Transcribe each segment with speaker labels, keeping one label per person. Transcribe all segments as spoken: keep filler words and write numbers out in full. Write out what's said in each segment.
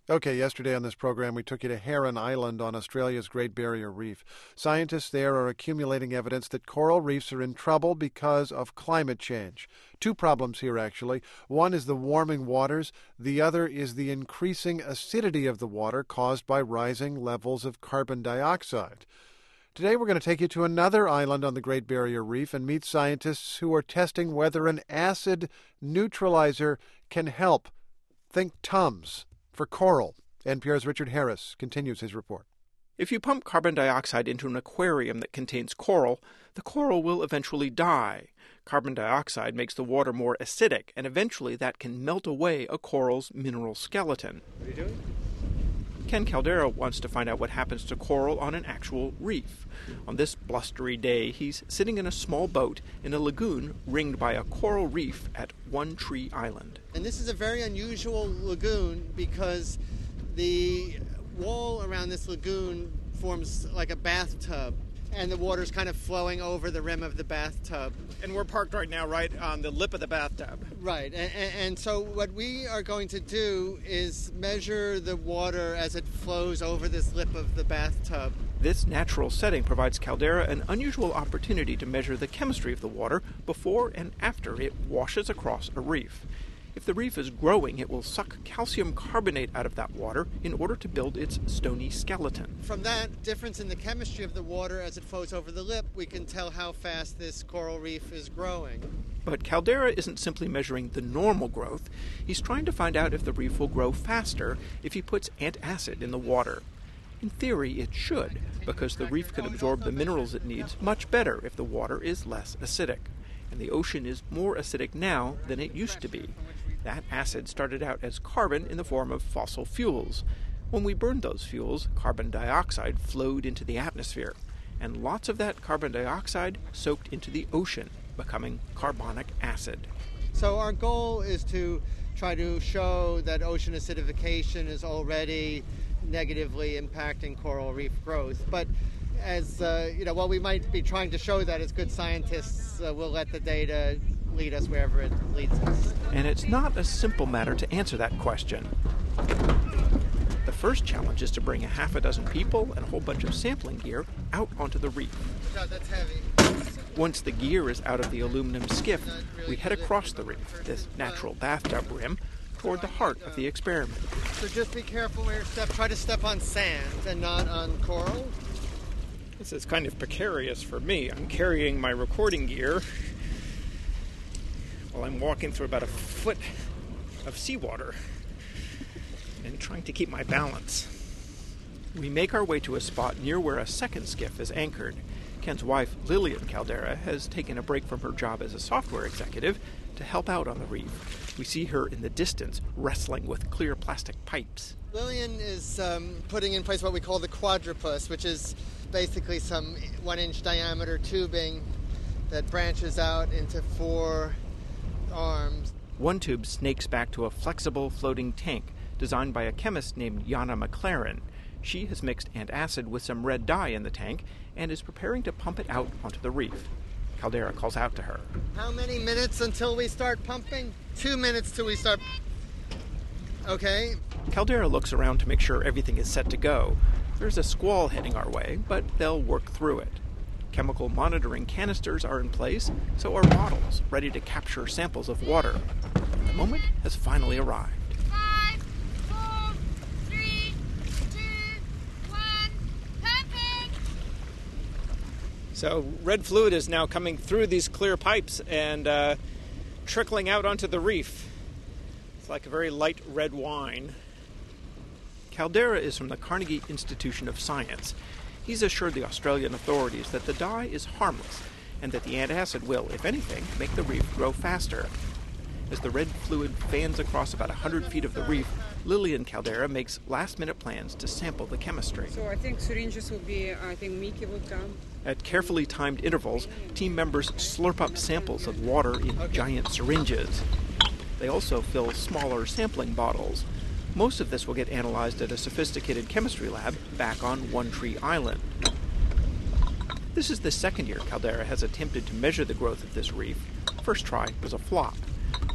Speaker 1: Okay, yesterday on this program, we took you to Heron Island on Australia's Great Barrier Reef. Scientists there are accumulating evidence that coral reefs are in trouble because of climate change. Two problems here, actually. One is the warming waters. The other is the increasing acidity of the water caused by rising levels of carbon dioxide. Today, we're going to take you to another island on the Great Barrier Reef and meet scientists who are testing whether an acid neutralizer can help. Think Tums. For coral. N P R's Richard Harris continues his report.
Speaker 2: If you pump carbon dioxide into an aquarium that contains coral, the coral will eventually die. Carbon dioxide makes the water more acidic, and eventually that can melt away a coral's mineral skeleton.
Speaker 3: What are you doing?
Speaker 2: Ken Caldera wants to find out what happens to coral on an actual reef. On this blustery day, he's sitting in a small boat in a lagoon ringed by a coral reef at One Tree Island.
Speaker 3: And this is a very unusual lagoon because the wall around this lagoon forms like a bathtub, and the water's kind of flowing over the rim of the bathtub.
Speaker 2: And we're parked right now right on the lip of the bathtub.
Speaker 3: Right, and, and so what we are going to do is measure the water as it flows over this lip of the bathtub.
Speaker 2: This natural setting provides Caldera an unusual opportunity to measure the chemistry of the water before and after it washes across a reef. If the reef is growing, it will suck calcium carbonate out of that water in order to build its stony skeleton.
Speaker 3: From that difference in the chemistry of the water as it flows over the lip, we can tell how fast this coral reef is growing.
Speaker 2: But Caldera isn't simply measuring the normal growth. He's trying to find out if the reef will grow faster if he puts antacid in the water. In theory, it should, because the reef can absorb the minerals it needs much better if the water is less acidic. And the ocean is more acidic now than it used to be. That acid started out as carbon in the form of fossil fuels. When we burned those fuels, carbon dioxide flowed into the atmosphere, and lots of that carbon dioxide soaked into the ocean, becoming carbonic acid.
Speaker 3: So our goal is to try to show that ocean acidification is already negatively impacting coral reef growth. But as uh, you know, while we might be trying to show that as good scientists, uh, we'll let the data lead us wherever it leads us.
Speaker 2: And it's not a simple matter to answer that question. The first challenge is to bring a half a dozen people and a whole bunch of sampling gear out onto the reef.
Speaker 3: God, that's heavy.
Speaker 2: Once the gear is out of the aluminum skiff, we head across the reef, this natural bathtub rim, toward the heart of the experiment.
Speaker 3: So just be careful where you step. Try to step on sand and not on coral.
Speaker 2: This is kind of precarious for me. I'm carrying my recording gear while I'm walking through about a foot of seawater and trying to keep my balance. We make our way to a spot near where a second skiff is anchored. Ken's wife, Lillian Caldera, has taken a break from her job as a software executive to help out on the reef. We see her in the distance wrestling with clear plastic pipes.
Speaker 3: Lillian is um, putting in place what we call the quadrupus, which is basically some one-inch diameter tubing that branches out into four arms.
Speaker 2: One tube snakes back to a flexible floating tank designed by a chemist named Jana McLaren. She has mixed antacid with some red dye in the tank and is preparing to pump it out onto the reef. Caldera calls out to her.
Speaker 3: How many minutes until we start pumping? Two minutes till we start. Okay.
Speaker 2: Caldera looks around to make sure everything is set to go. There's a squall heading our way, but they'll work through it. Chemical monitoring canisters are in place, so are bottles ready to capture samples of water. The moment has finally arrived.
Speaker 4: Five, four, three, two, one, pumping!
Speaker 2: So red fluid is now coming through these clear pipes and uh, trickling out onto the reef. It's like a very light red wine. Caldera is from the Carnegie Institution of Science. He's assured the Australian authorities that the dye is harmless and that the antacid will, if anything, make the reef grow faster. As the red fluid fans across about one hundred feet of the reef, Lillian Caldera makes last-minute plans to sample the chemistry.
Speaker 5: So I think syringes will be, I think Mickey will come.
Speaker 2: At carefully timed intervals, team members slurp up samples of water in giant syringes. They also fill smaller sampling bottles. Most of this will get analyzed at a sophisticated chemistry lab back on One Tree Island. This is the second year Caldera has attempted to measure the growth of this reef. First try was a flop.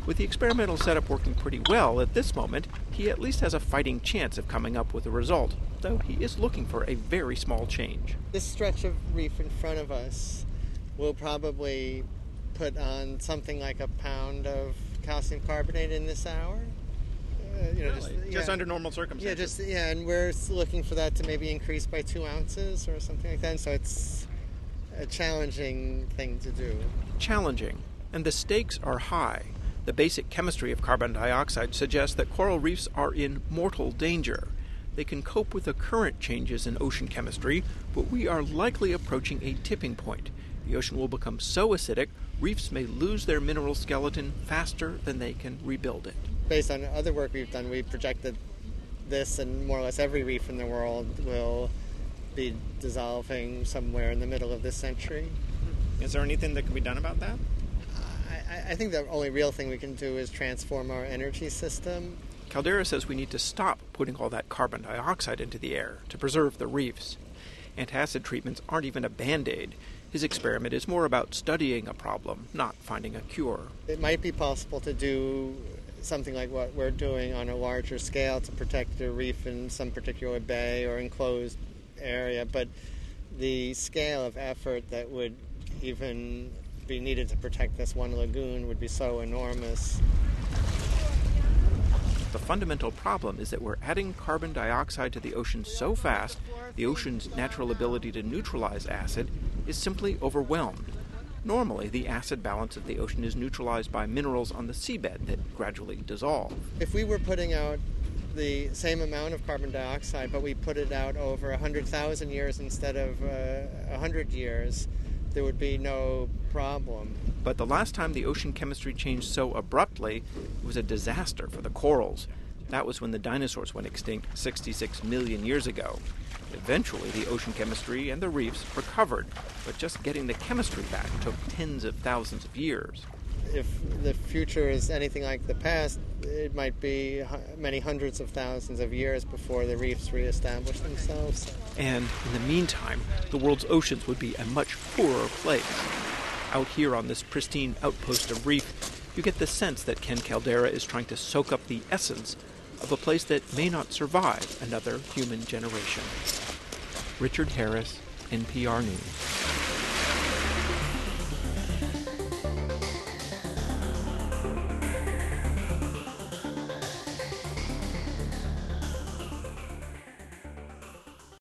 Speaker 2: With the experimental setup working pretty well at this moment, he at least has a fighting chance of coming up with a result, though he is looking for a very small change.
Speaker 3: This stretch of reef in front of us will probably put on something like a pound of calcium carbonate in this hour. Uh, you know,
Speaker 2: Really?
Speaker 3: just,
Speaker 2: Just
Speaker 3: yeah.
Speaker 2: under normal circumstances?
Speaker 3: Yeah, just yeah, and we're looking for that to maybe increase by two ounces or something like that. So it's a challenging thing to do.
Speaker 2: Challenging, and the stakes are high. The basic chemistry of carbon dioxide suggests that coral reefs are in mortal danger. They can cope with the current changes in ocean chemistry, but we are likely approaching a tipping point. The ocean will become so acidic, reefs may lose their mineral skeleton faster than they can rebuild it.
Speaker 3: Based on other work we've done, we projected this and more or less every reef in the world will be dissolving somewhere in the middle of this century.
Speaker 2: Is there anything that can be done about that?
Speaker 3: I, I think the only real thing we can do is transform our energy system.
Speaker 2: Caldera says we need to stop putting all that carbon dioxide into the air to preserve the reefs. Antacid treatments aren't even a band-aid. His experiment is more about studying a problem, not finding a cure.
Speaker 3: It might be possible to do something like what we're doing on a larger scale to protect a reef in some particular bay or enclosed area, but the scale of effort that would even be needed to protect this one lagoon would be so enormous.
Speaker 2: The fundamental problem is that we're adding carbon dioxide to the ocean so fast, the ocean's natural ability to neutralize acid is simply overwhelmed. Normally, the acid balance of the ocean is neutralized by minerals on the seabed that gradually dissolve.
Speaker 3: If we were putting out the same amount of carbon dioxide, but we put it out over one hundred thousand years instead of uh, one hundred years, there would be no problem.
Speaker 2: But the last time the ocean chemistry changed so abruptly, it was a disaster for the corals. That was when the dinosaurs went extinct sixty-six million years ago. Eventually, the ocean chemistry and the reefs recovered, but just getting the chemistry back took tens of thousands of years.
Speaker 3: If the future is anything like the past, it might be many hundreds of thousands of years before the reefs reestablish themselves.
Speaker 2: And in the meantime, the world's oceans would be a much poorer place. Out here on this pristine outpost of reef, you get the sense that Ken Caldera is trying to soak up the essence of a place that may not survive another human generation. Richard Harris, N P R News.